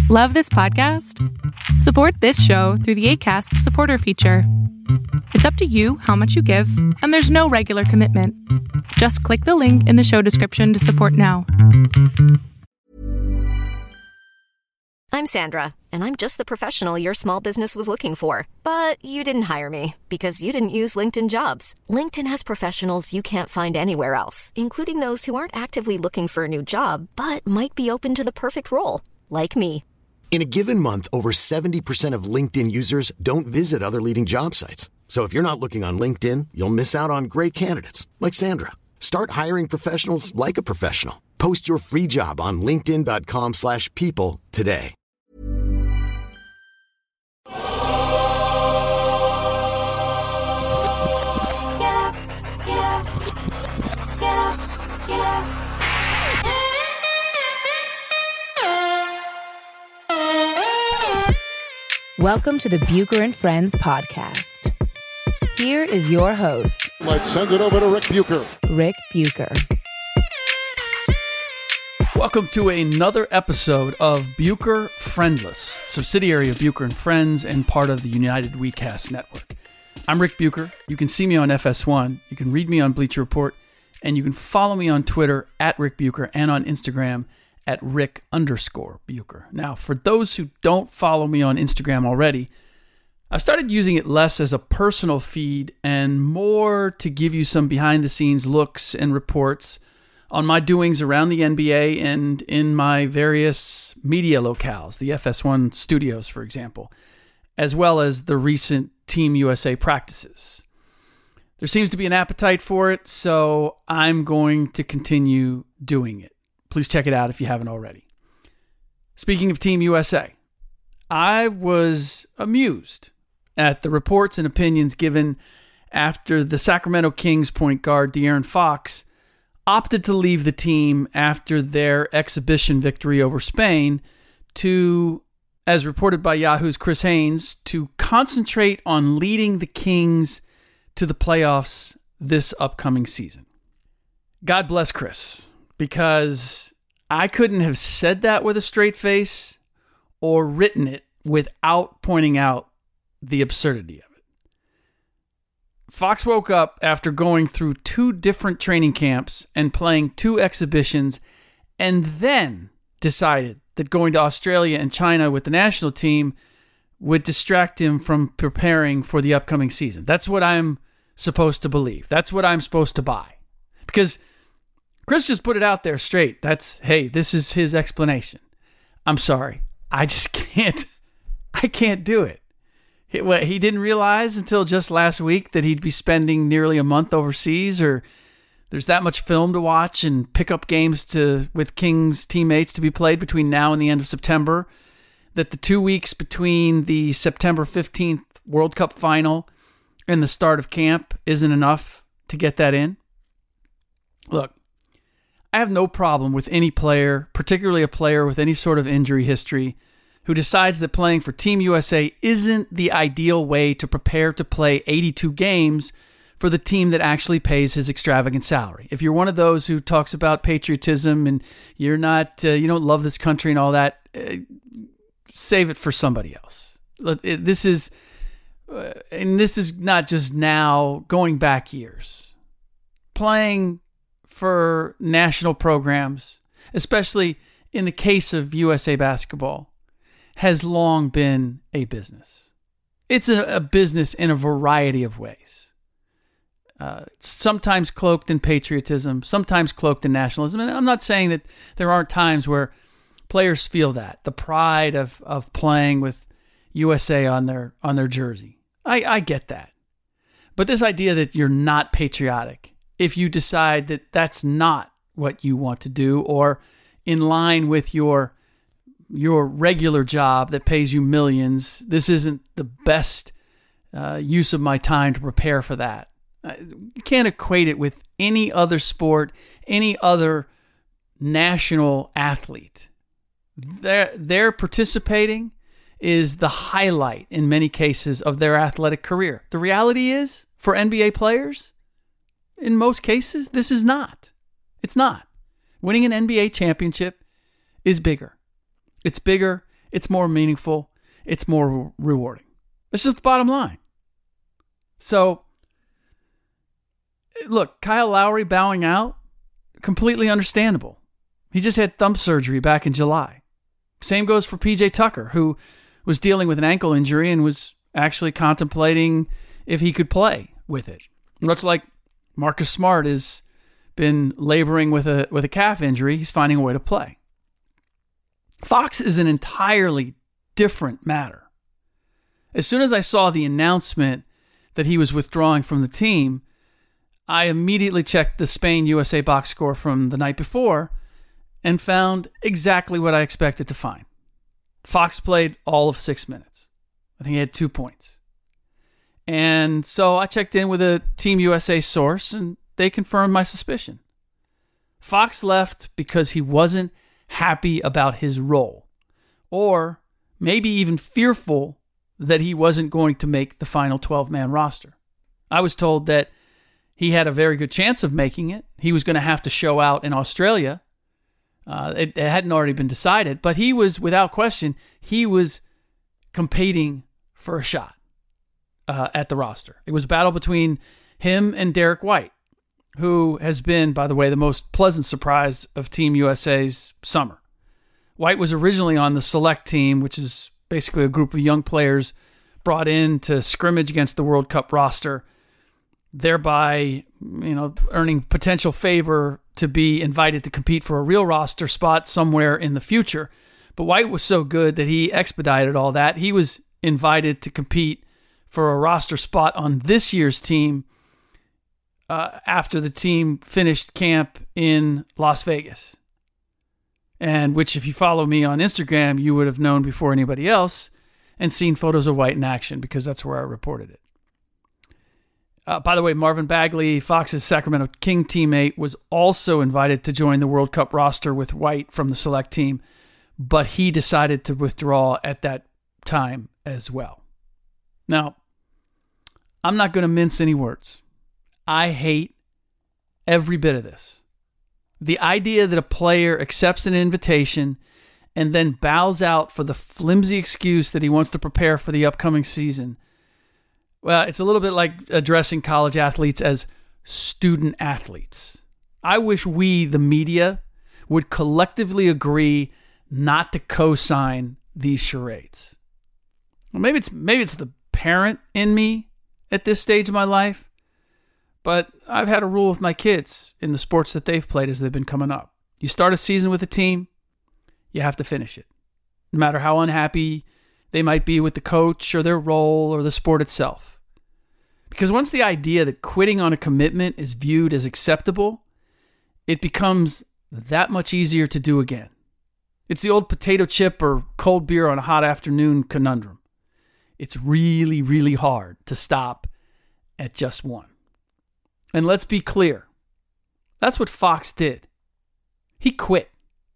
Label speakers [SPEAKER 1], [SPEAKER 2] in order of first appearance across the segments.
[SPEAKER 1] Love this podcast? Support this show through the Acast supporter feature. It's up to you how much you give, and there's no regular commitment. Just click the link in the show description to support now.
[SPEAKER 2] I'm Sandra, and I'm just the professional your small business was looking for. But you didn't hire me because you didn't use LinkedIn Jobs. LinkedIn has professionals you can't find anywhere else, including those who aren't actively looking for a new job, but might be open to the perfect role, like me.
[SPEAKER 3] In a given month, over 70% of LinkedIn users don't visit other leading job sites. So if you're not looking on LinkedIn, you'll miss out on great candidates like Sandra. Start hiring professionals like a professional. Post your free job on linkedin.com/people today.
[SPEAKER 4] Welcome to the Bucher and Friends podcast. Here is your host.
[SPEAKER 5] Let's send it over to Rick Bucher.
[SPEAKER 4] Rick Bucher.
[SPEAKER 6] Welcome to another episode of Bucher Friendless, subsidiary of Bucher and Friends and part of the United WeCast network. I'm Rick Bucher. You can see me on FS1. You can read me on Bleacher Report, and you can follow me on Twitter at Rick Bucher and on Instagram at Rick_Bucher. Now, for those who don't follow me on Instagram already, I've started using it less as a personal feed and more to give you some behind-the-scenes looks and reports on my doings around the NBA and in my various media locales, the FS1 studios, for example, as well as the recent Team USA practices. There seems to be an appetite for it, so I'm going to continue doing it. Please check it out if you haven't already. Speaking of Team USA, I was amused at the reports and opinions given after the Sacramento Kings point guard De'Aaron Fox opted to leave the team after their exhibition victory over Spain to, as reported by Yahoo's Chris Haynes, to concentrate on leading the Kings to the playoffs this upcoming season. God bless Chris. Because I couldn't have said that with a straight face or written it without pointing out the absurdity of it. Fox woke up after going through 2 different training camps and playing 2 exhibitions, and then decided that going to Australia and China with the national team would distract him from preparing for the upcoming season. That's what I'm supposed to believe. That's what I'm supposed to buy. Because Chris just put it out there straight. Hey, this is his explanation. I'm sorry. I just can't. I can't do it. He didn't realize until just last week that he'd be spending nearly a month overseas, or there's that much film to watch and pickup games with Kings teammates to be played between now and the end of September, that the 2 weeks between the September 15th World Cup final and the start of camp isn't enough to get that in. Look, I have no problem with any player, particularly a player with any sort of injury history, who decides that playing for Team USA isn't the ideal way to prepare to play 82 games for the team that actually pays his extravagant salary. If you're one of those who talks about patriotism and you're not, you don't love this country and all that, save it for somebody else. This is not just now, going back years. Playing for national programs, especially in the case of USA basketball, has long been a business. It's a business in a variety of ways. Sometimes cloaked in patriotism, sometimes cloaked in nationalism. And I'm not saying that there aren't times where players feel that, the pride of playing with USA on their jersey. I get that. But this idea that you're not patriotic if you decide that that's not what you want to do, or in line with your regular job that pays you millions, this isn't the best use of my time to prepare for that. You can't equate it with any other sport, any other national athlete. Their participating is the highlight in many cases of their athletic career. The reality is, for NBA players, in most cases, this is not. It's not. Winning an NBA championship is bigger. It's bigger. it's more meaningful, it's more rewarding. It's just the bottom line. So, look, Kyle Lowry bowing out, completely understandable. He just had thumb surgery back in July. Same goes for PJ Tucker, who was dealing with an ankle injury and was actually contemplating if he could play with it. Much like Marcus Smart has been laboring with a calf injury, he's finding a way to play. Fox is an entirely different matter. As soon as I saw the announcement that he was withdrawing from the team, I immediately checked the Spain-USA box score from the night before and found exactly what I expected to find. Fox played all of 6 minutes. I think he had 2 points. And so I checked in with a Team USA source, and they confirmed my suspicion. Fox left because he wasn't happy about his role, or maybe even fearful that he wasn't going to make the final 12-man roster. I was told that he had a very good chance of making it. He was going to have to show out in Australia. It hadn't already been decided, but he was, without question, he was competing for a shot at the roster. It was a battle between him and Derek White, who has been, by the way, the most pleasant surprise of Team USA's summer. White was originally on the select team, which is basically a group of young players brought in to scrimmage against the World Cup roster, thereby, earning potential favor to be invited to compete for a real roster spot somewhere in the future. But White was so good that he expedited all that. He was invited to compete for a roster spot on this year's team after the team finished camp in Las Vegas. And which, if you follow me on Instagram, you would have known before anybody else and seen photos of White in action, because that's where I reported it. By the way, Marvin Bagley, Fox's Sacramento King teammate, was also invited to join the World Cup roster with White from the select team, but he decided to withdraw at that time as well. Now, I'm not going to mince any words. I hate every bit of this. The idea that a player accepts an invitation and then bows out for the flimsy excuse that he wants to prepare for the upcoming season, well, it's a little bit like addressing college athletes as student athletes. I wish we, the media, would collectively agree not to co-sign these charades. Well, maybe it's the parent in me at this stage of my life, but I've had a rule with my kids in the sports that they've played as they've been coming up. You start a season with a team, you have to finish it, no matter how unhappy they might be with the coach or their role or the sport itself. Because once the idea that quitting on a commitment is viewed as acceptable, it becomes that much easier to do again. It's the old potato chip or cold beer on a hot afternoon conundrum. It's really, really hard to stop at just one. And let's be clear, that's what Fox did. He quit.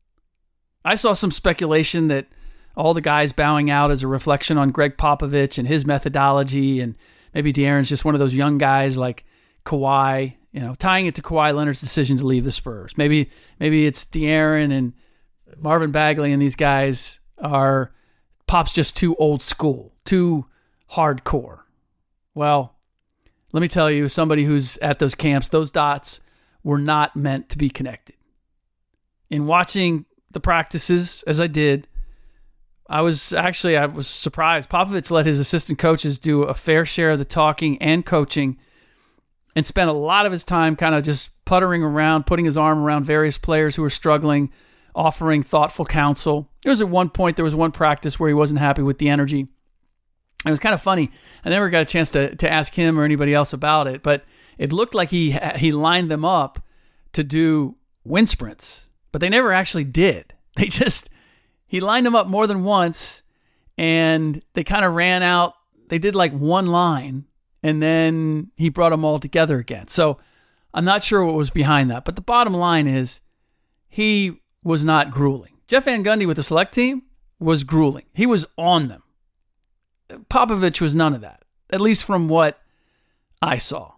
[SPEAKER 6] I saw some speculation that all the guys bowing out is a reflection on Greg Popovich and his methodology, and maybe De'Aaron's just one of those young guys like Kawhi, tying it to Kawhi Leonard's decision to leave the Spurs. Maybe it's De'Aaron and Marvin Bagley and these guys are Pop's just too old school, too hardcore. Well, let me tell you, somebody who's at those camps, those dots were not meant to be connected. In watching the practices, as I did, I was surprised. Popovich let his assistant coaches do a fair share of the talking and coaching and spent a lot of his time kind of just puttering around, putting his arm around various players who were struggling, offering thoughtful counsel. There was at one point, there was one practice where he wasn't happy with the energy. It was kind of funny. I never got a chance to ask him or anybody else about it, but it looked like he lined them up to do wind sprints, but they never actually did. He lined them up more than once, and they kind of ran out. They did like one line, and then he brought them all together again. So I'm not sure what was behind that, but the bottom line is he was not grueling. Jeff Van Gundy with the select team was grueling. He was on them. Popovich was none of that, at least from what I saw.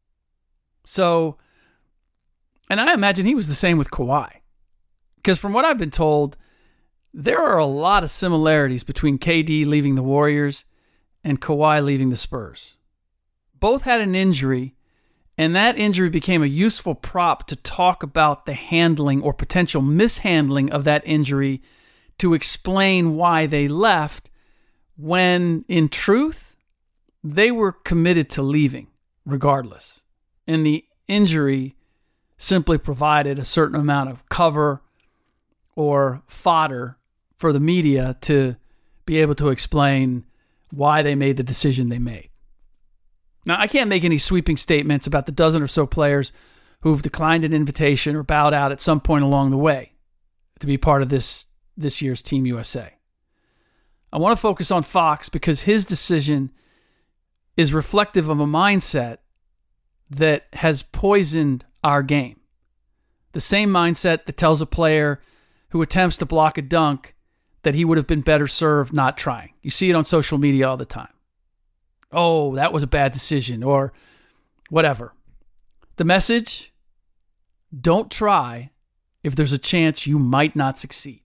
[SPEAKER 6] So, and I imagine he was the same with Kawhi. Because from what I've been told, there are a lot of similarities between KD leaving the Warriors and Kawhi leaving the Spurs. Both had an injury, and that injury became a useful prop to talk about the handling or potential mishandling of that injury to explain why they left, when in truth, they were committed to leaving regardless. And the injury simply provided a certain amount of cover or fodder for the media to be able to explain why they made the decision they made. Now, I can't make any sweeping statements about the dozen or so players who've declined an invitation or bowed out at some point along the way to be part of this year's Team USA. I want to focus on Fox because his decision is reflective of a mindset that has poisoned our game. The same mindset that tells a player who attempts to block a dunk that he would have been better served not trying. You see it on social media all the time. Oh, that was a bad decision, or whatever. The message: don't try if there's a chance you might not succeed.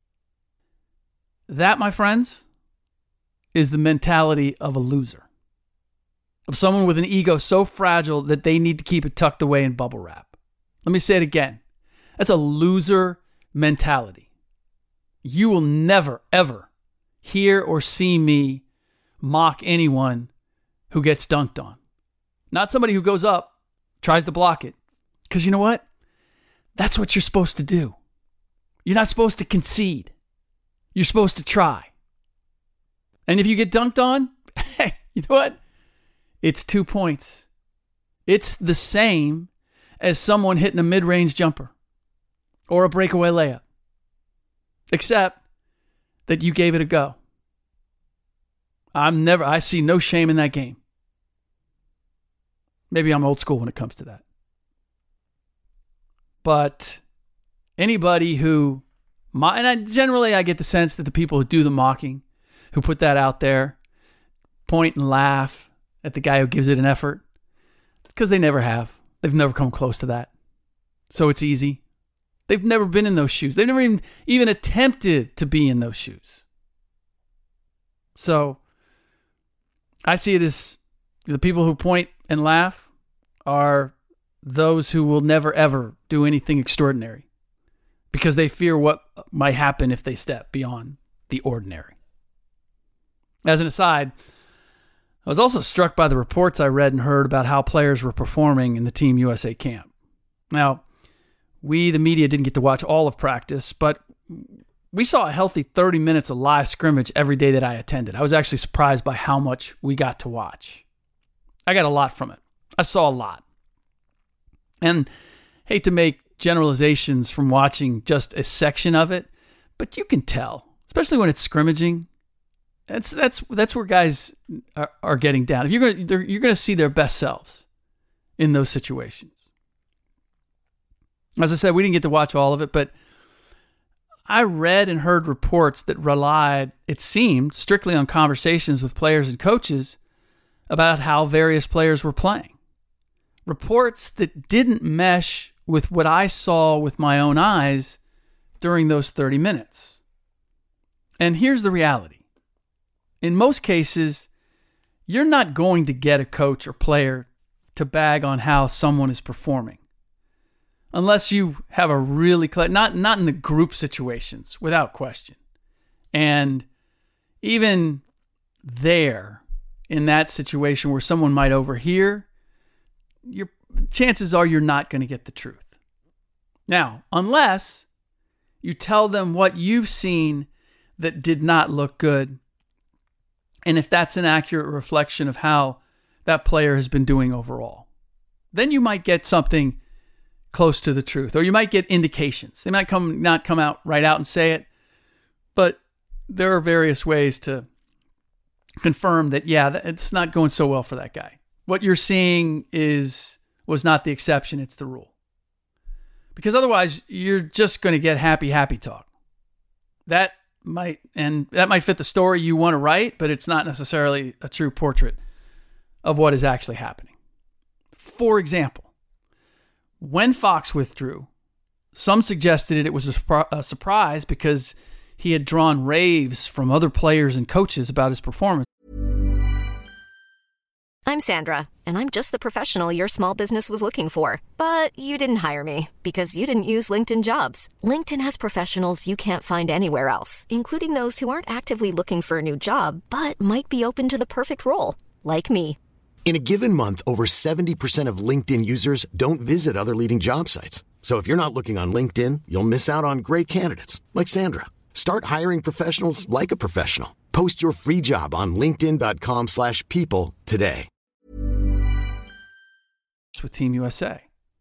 [SPEAKER 6] That, my friends, is the mentality of a loser. Of someone with an ego so fragile that they need to keep it tucked away in bubble wrap. Let me say it again. That's a loser mentality. You will never, ever hear or see me mock anyone who gets dunked on. Not somebody who goes up, tries to block it. Because you know what? That's what you're supposed to do. You're not supposed to concede. You're supposed to try. And if you get dunked on, hey, you know what? It's 2 points. It's the same as someone hitting a mid-range jumper or a breakaway layup. Except that you gave it a go. I see no shame in that game. Maybe I'm old school when it comes to that. But anybody who, generally I get the sense that the people who do the mocking, who put that out there, point and laugh at the guy who gives it an effort, because they never have. They've never come close to that. So it's easy. They've never been in those shoes. They've never even attempted to be in those shoes. So I see it as the people who point and laugh are those who will never, ever do anything extraordinary because they fear what might happen if they step beyond the ordinary. As an aside, I was also struck by the reports I read and heard about how players were performing in the Team USA camp. Now, we, the media, didn't get to watch all of practice, but we saw a healthy 30 minutes of live scrimmage every day that I attended. I was actually surprised by how much we got to watch. I got a lot from it. I saw a lot. And hate to make generalizations from watching just a section of it, but you can tell, especially when it's scrimmaging. That's where guys are getting down. If you're going to see their best selves in those situations. As I said, we didn't get to watch all of it, but I read and heard reports that relied, it seemed, strictly on conversations with players and coaches about how various players were playing. Reports that didn't mesh with what I saw with my own eyes during those 30 minutes. And here's the reality. In most cases, you're not going to get a coach or player to bag on how someone is performing. Unless you have a really not in the group situations, without question. And even there, in that situation where someone might overhear, your chances are you're not going to get the truth. Now, unless you tell them what you've seen that did not look good, and if that's an accurate reflection of how that player has been doing overall, then you might get something close to the truth, or you might get indications. They might not come out right out and say it, but there are various ways to confirm that, yeah, it's not going so well for that guy. What you're seeing was not the exception, it's the rule. Because otherwise, you're just going to get happy talk. That might fit the story you want to write, but it's not necessarily a true portrait of what is actually happening. For example, when Fox withdrew, some suggested it was a surprise because he had drawn raves from other players and coaches about his performance.
[SPEAKER 2] I'm Sandra, and I'm just the professional your small business was looking for. But you didn't hire me because you didn't use LinkedIn Jobs. LinkedIn has professionals you can't find anywhere else, including those who aren't actively looking for a new job, but might be open to the perfect role, like me.
[SPEAKER 3] In a given month, over 70% of LinkedIn users don't visit other leading job sites. So if you're not looking on LinkedIn, you'll miss out on great candidates like Sandra. Start hiring professionals like a professional. Post your free job on linkedin.com/people today.
[SPEAKER 6] With Team USA.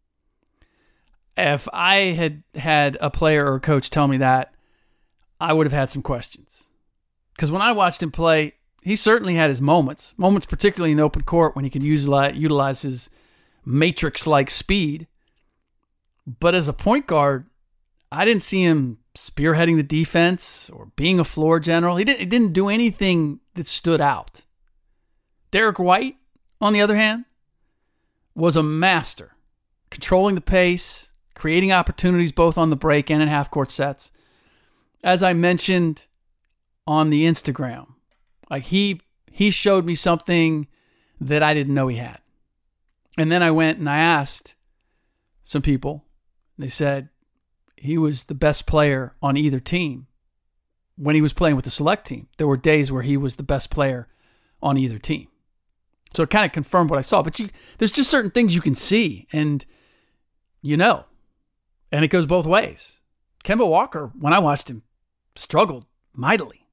[SPEAKER 6] If I had had a player or a coach tell me that, I would have had some questions. Because when I watched him play, he certainly had his moments particularly in open court when he could utilize his matrix-like speed. But as a point guard, I didn't see him spearheading the defense or being a floor general. He didn't do anything that stood out. Derek White, on the other hand, was a master, controlling the pace, creating opportunities both on the break and in half-court sets. As I mentioned on the Instagram, like he showed me something that I didn't know he had. And then I went and I asked some people. They said he was the best player on either team when he was playing with the select team. There were days where he was the best player on either team. So it kind of confirmed what I saw. But there's just certain things you can see and and it goes both ways. Kemba Walker, when I watched him, struggled mightily.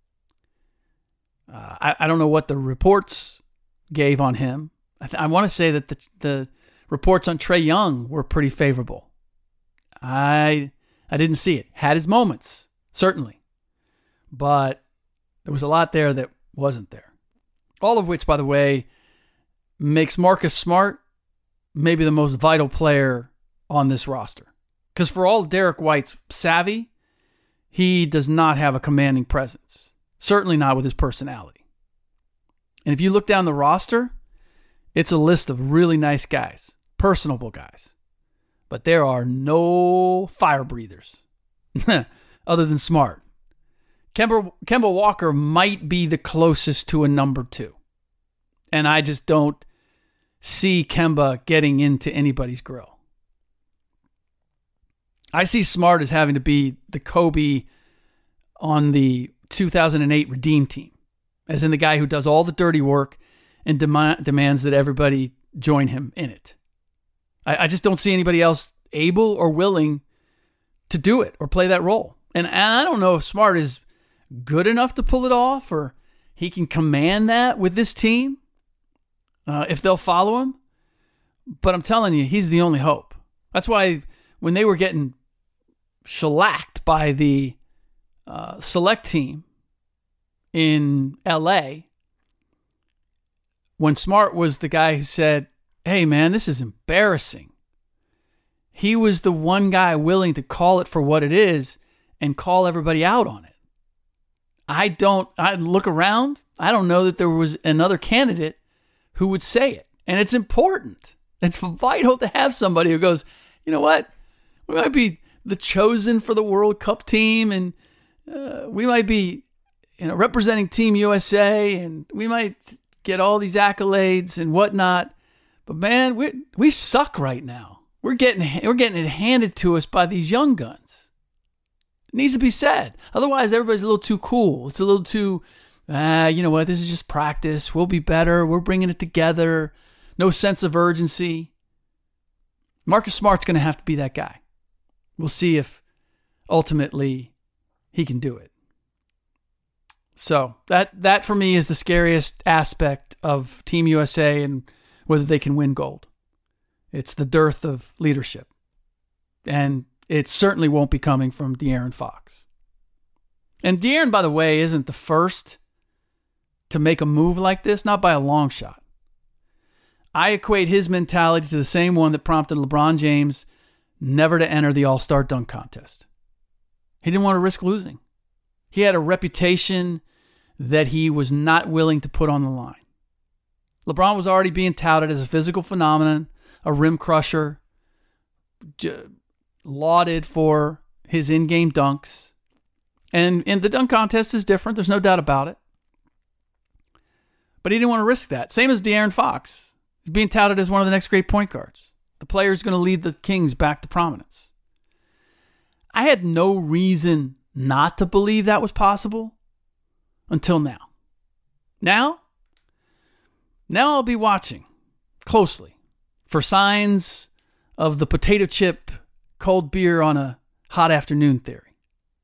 [SPEAKER 6] I don't know what the reports gave on him. I want to say that the reports on Trae Young were pretty favorable. I didn't see it. Had his moments, certainly. But there was a lot there that wasn't there. All of which, by the way, makes Marcus Smart maybe the most vital player on this roster. Because for all Derek White's savvy, he does not have a commanding presence. Certainly not with his personality. And if you look down the roster, it's a list of really nice guys, personable guys. But there are no fire breathers other than Smart. Kemba Walker might be the closest to a number 2. And I just don't see Kemba getting into anybody's grill. I see Smart as having to be the Kobe on the 2008 Redeem team, as in the guy who does all the dirty work and demands that everybody join him in it. I just don't see anybody else able or willing to do it or play that role. And I don't know if Smart is good enough to pull it off or he can command that with this team. If they'll follow him. But I'm telling you, he's the only hope. That's why when they were getting shellacked by the select team in LA, when Smart was the guy who said, hey man, this is embarrassing. He was the one guy willing to call it for what it is and call everybody out on it. I look around, I don't know that there was another candidate who would say it. And it's important. It's vital to have somebody who goes, you know what? We might be the chosen for the World Cup team and we might be representing Team USA and we might get all these accolades and whatnot. But man, we suck right now. We're getting it handed to us by these young guns. It needs to be said. Otherwise, everybody's a little too cool. It's a little too, you know what, this is just practice. We'll be better. We're bringing it together. No sense of urgency. Marcus Smart's going to have to be that guy. We'll see if ultimately he can do it. So that for me is the scariest aspect of Team USA and whether they can win gold. It's the dearth of leadership. And it certainly won't be coming from De'Aaron Fox. And De'Aaron, by the way, isn't the first to make a move like this, not by a long shot. I equate his mentality to the same one that prompted LeBron James never to enter the All-Star dunk contest. He didn't want to risk losing. He had a reputation that he was not willing to put on the line. LeBron was already being touted as a physical phenomenon, a rim crusher, lauded for his in-game dunks. And the dunk contest is different. There's no doubt about it. But he didn't want to risk that. Same as De'Aaron Fox. He's being touted as one of the next great point guards. The player who's going to lead the Kings back to prominence. I had no reason not to believe that was possible until now. Now I'll be watching closely for signs of the potato chip cold beer on a hot afternoon theory.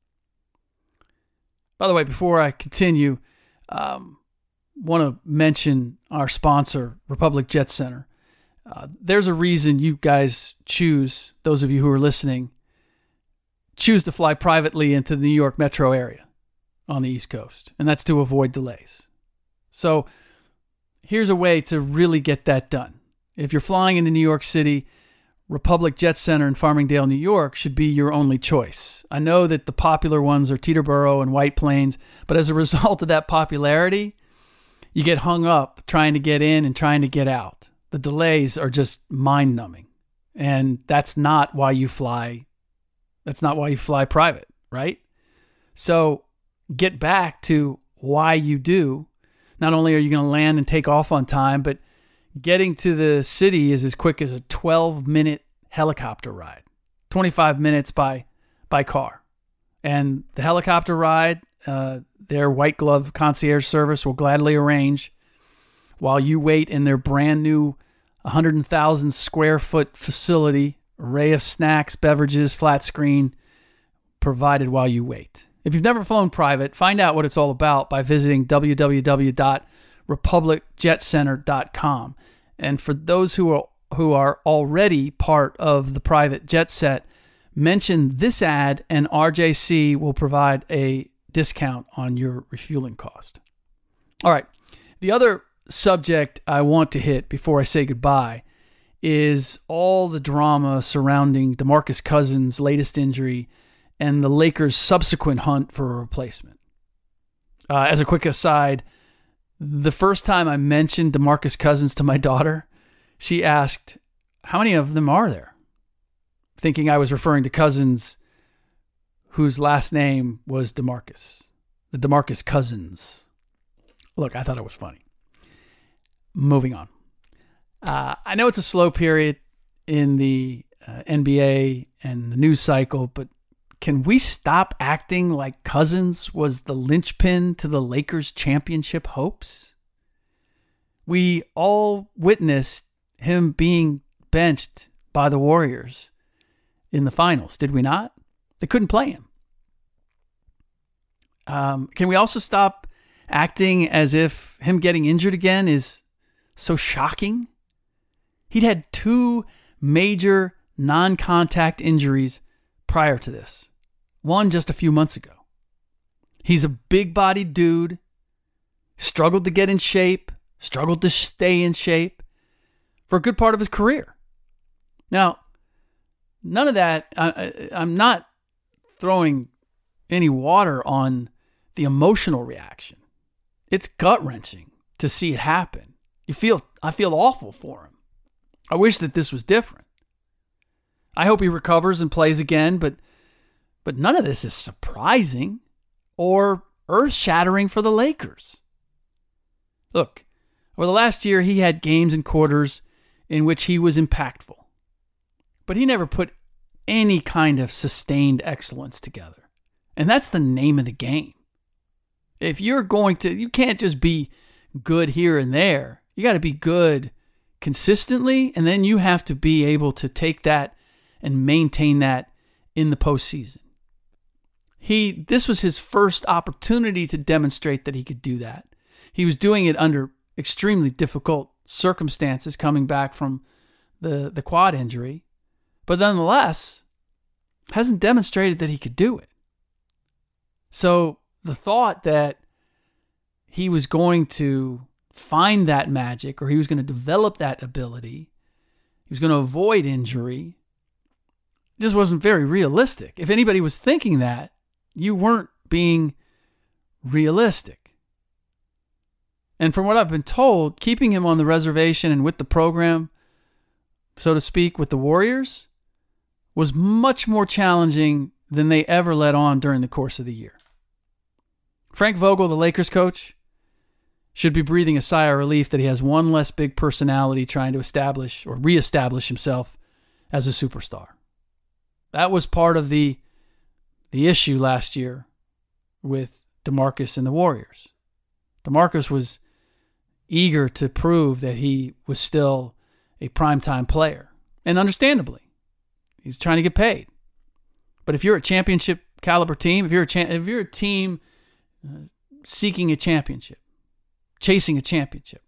[SPEAKER 6] By the way, before I continue, want to mention our sponsor, Republic Jet Center. There's a reason you guys choose, those of you who are listening, choose to fly privately into the New York metro area on the East Coast, and that's to avoid delays. So here's a way to really get that done. If you're flying into New York City, Republic Jet Center in Farmingdale, New York should be your only choice. I know that the popular ones are Teterboro and White Plains, but as a result of that popularity, you get hung up trying to get in and trying to get out. The delays are just mind-numbing, and that's not why you fly. That's not why you fly private, right? So get back to why you do. Not only are you going to land and take off on time, but getting to the city is as quick as a 12-minute helicopter ride, 25 minutes by car. And the helicopter ride, their white glove concierge service will gladly arrange while you wait in their brand new 100,000 square foot facility, array of snacks, beverages, flat screen provided while you wait. If you've never flown private, find out what it's all about by visiting www.republicjetcenter.com. And for those who are already part of the private jet set, mention this ad and RJC will provide a discount on your refueling cost. All right. The other subject I want to hit before I say goodbye is all the drama surrounding DeMarcus Cousins' latest injury and the Lakers' subsequent hunt for a replacement. As a quick aside, the first time I mentioned DeMarcus Cousins to my daughter, she asked, "How many of them are there?" Thinking I was referring to Cousins, whose last name was DeMarcus. The DeMarcus Cousins. Look, I thought it was funny. Moving on. I know it's a slow period in the NBA and the news cycle, but can we stop acting like Cousins was the linchpin to the Lakers' championship hopes? We all witnessed him being benched by the Warriors in the finals, did we not? They couldn't play him. Can we also stop acting as if him getting injured again is so shocking? He'd had 2 major non-contact injuries prior to this. One just a few months ago. He's a big-bodied dude, struggled to get in shape, struggled to stay in shape for a good part of his career. Now, none of that, I'm not throwing any water on the emotional reaction. It's gut-wrenching to see it happen. I feel awful for him. I wish that this was different. I hope he recovers and plays again, but none of this is surprising or earth-shattering for the Lakers. Look, over the last year, he had games and quarters in which he was impactful, but he never put any kind of sustained excellence together. And that's the name of the game. If you're going to, you can't just be good here and there. You got to be good consistently, and then you have to be able to take that and maintain that in the postseason. This was his first opportunity to demonstrate that he could do that. He was doing it under extremely difficult circumstances coming back from the quad injury, but nonetheless, hasn't demonstrated that he could do it. So the thought that he was going to find that magic, or he was going to develop that ability, he was going to avoid injury, just wasn't very realistic. If anybody was thinking that, you weren't being realistic. And from what I've been told, keeping him on the reservation and with the program, so to speak, with the Warriors, was much more challenging than they ever let on during the course of the year. Frank Vogel, the Lakers coach, should be breathing a sigh of relief that he has one less big personality trying to establish or reestablish himself as a superstar. That was part of the issue last year with DeMarcus and the Warriors. DeMarcus was eager to prove that he was still a primetime player. And understandably, he was trying to get paid. But if you're a championship caliber team, if you're a team seeking a championship, chasing a championship,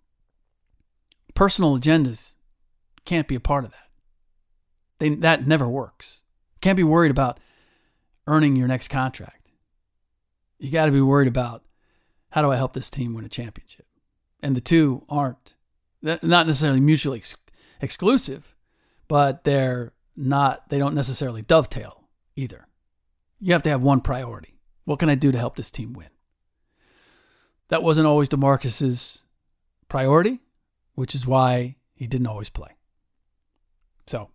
[SPEAKER 6] personal agendas can't be a part of that. That never works. You can't be worried about earning your next contract. You got to be worried about, how do I help this team win a championship? And the two aren't, not necessarily mutually exclusive, but they don't necessarily dovetail either. You have to have one priority. What can I do to help this team win? That wasn't always DeMarcus's priority, which is why he didn't always play. So,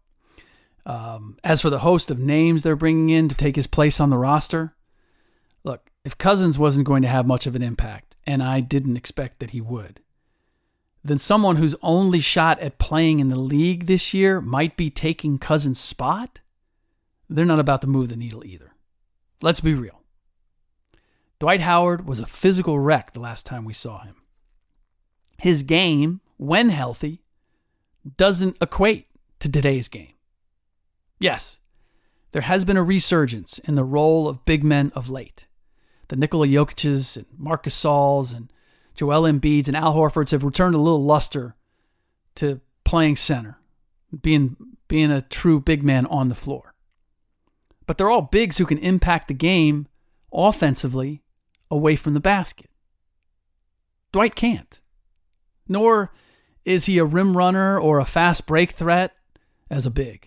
[SPEAKER 6] as for the host of names they're bringing in to take his place on the roster, look, if Cousins wasn't going to have much of an impact, and I didn't expect that he would, then someone whose only shot at playing in the league this year might be taking Cousins' spot. They're not about to move the needle either. Let's be real. Dwight Howard was a physical wreck the last time we saw him. His game, when healthy, doesn't equate to today's game. Yes, there has been a resurgence in the role of big men of late. The Nikola Jokic's and Marc Gasol's and Joel Embiid's and Al Horford's have returned a little luster to playing center, being a true big man on the floor. But they're all bigs who can impact the game offensively away from the basket. Dwight can't. Nor is he a rim runner or a fast break threat as a big.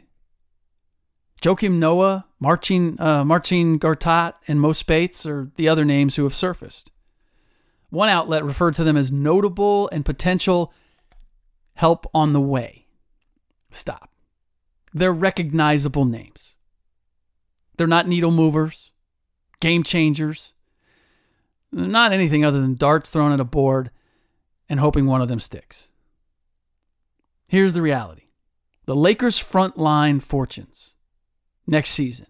[SPEAKER 6] Joakim Noah, Marcin Gortat, and Mo Spates are the other names who have surfaced. One outlet referred to them as notable and potential help on the way. Stop. They're recognizable names. They're not needle movers, game changers, not anything other than darts thrown at a board and hoping one of them sticks. Here's the reality. The Lakers' front line fortunes next season,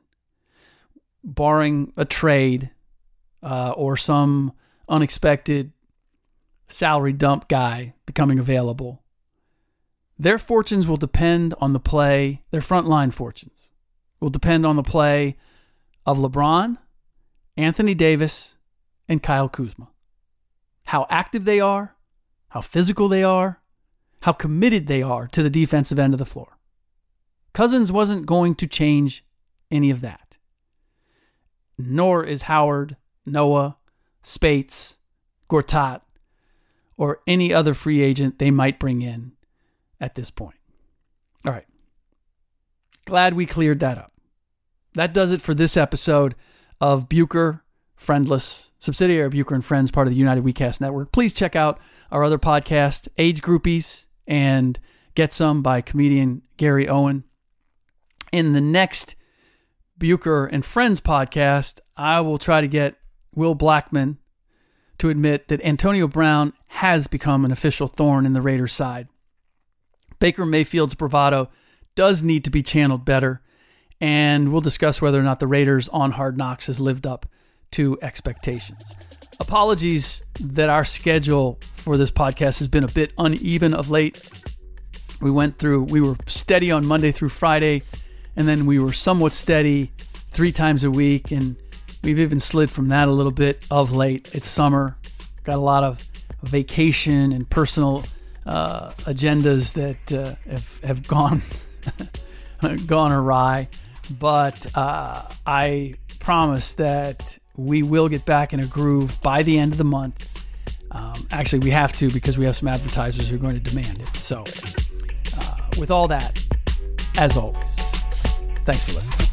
[SPEAKER 6] barring a trade or some unexpected salary dump guy becoming available, their fortunes will depend on the play, their front line fortunes will depend on the play of LeBron, Anthony Davis, and Kyle Kuzma. How active they are, how physical they are, how committed they are to the defensive end of the floor. Cousins wasn't going to change any of that. Nor is Howard, Noah, Spates, Gortat, or any other free agent they might bring in at this point. All right. Glad we cleared that up. That does it for this episode of Bucher Friendless, subsidiary of Bucher and Friends, part of the United WeCast Network. Please check out our other podcast, Age Groupies and Get Some by comedian Gary Owen. In the next Bucher and Friends podcast, I will try to get Will Blackman to admit that Antonio Brown has become an official thorn in the Raiders' side. Baker Mayfield's bravado does need to be channeled better, and we'll discuss whether or not the Raiders on Hard Knocks has lived up to expectations. Apologies that our schedule for this podcast has been a bit uneven of late. We were steady on Monday through Friday, and then we were somewhat steady 3 times a week, and we've even slid from that a little bit of late. It's summer. Got a lot of vacation and personal agendas that have gone gone awry. But I promise that we will get back in a groove by the end of the month. Actually, we have to, because we have some advertisers who are going to demand it. So with all that, as always, thanks for listening.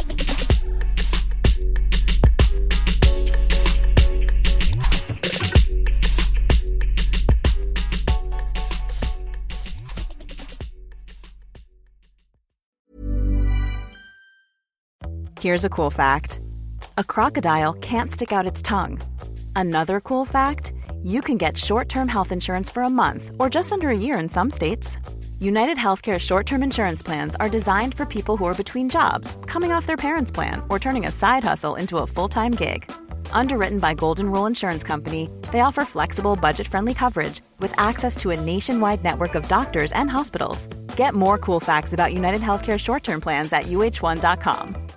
[SPEAKER 7] Here's a cool fact. A crocodile can't stick out its tongue. Another cool fact, you can get short-term health insurance for a month or just under a year in some states. United Healthcare short-term insurance plans are designed for people who are between jobs, coming off their parents' plan, or turning a side hustle into a full-time gig. Underwritten by Golden Rule Insurance Company, they offer flexible, budget-friendly coverage with access to a nationwide network of doctors and hospitals. Get more cool facts about United Healthcare short-term plans at uh1.com.